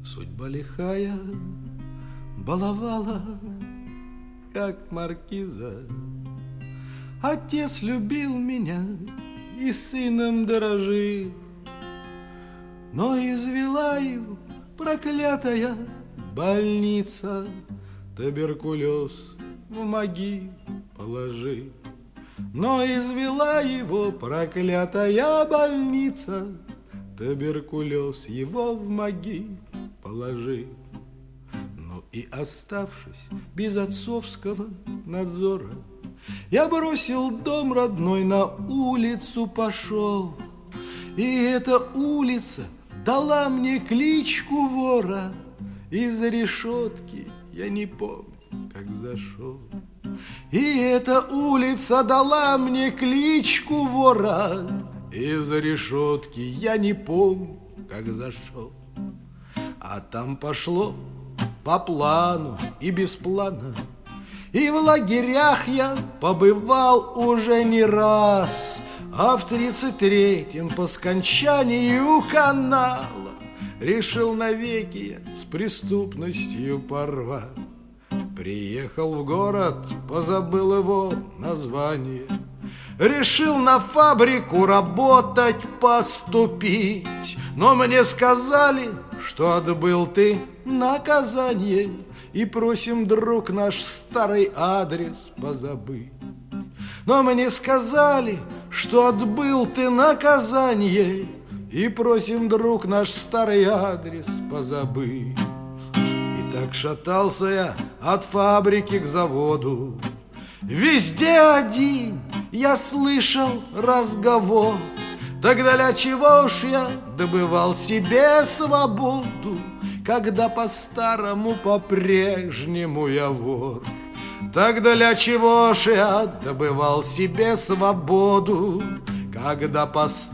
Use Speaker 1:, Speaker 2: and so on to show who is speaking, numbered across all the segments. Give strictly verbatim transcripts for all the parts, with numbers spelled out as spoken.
Speaker 1: Судьба лихая баловала, как маркиза. Отец любил меня и сыном дорожил, но извела его проклятая больница, туберкулез в могилу положил. Но извела его проклятая больница, туберкулез его в могилу положил. Ну и оставшись без отцовского надзора, я бросил дом родной, на улицу пошел. И эта улица дала мне кличку вора. Из-за решетки я не помню, как зашел. И эта улица дала мне кличку вора. Из-за решетки я не помню, как зашел. А там пошло по плану и без плана. И в лагерях я побывал уже не раз. А в тридцать третьем по скончанию канала решил навеки я с преступностью порвать. Приехал в город, позабыл его название. Решил на фабрику работать поступить, но мне сказали, что отбыл ты наказание, и просим, друг, наш старый адрес позабыть. Но мне сказали, что отбыл ты наказание, и просим, друг, наш старый адрес позабыть. И так шатался я от фабрики к заводу. Везде один я слышал разговор. Тогда для чего ж я добывал себе свободу, когда по-старому по-прежнему я вор? Тогда для чего ж я добывал себе свободу, когда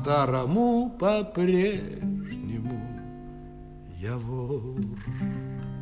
Speaker 1: по-старому по-прежнему я вор?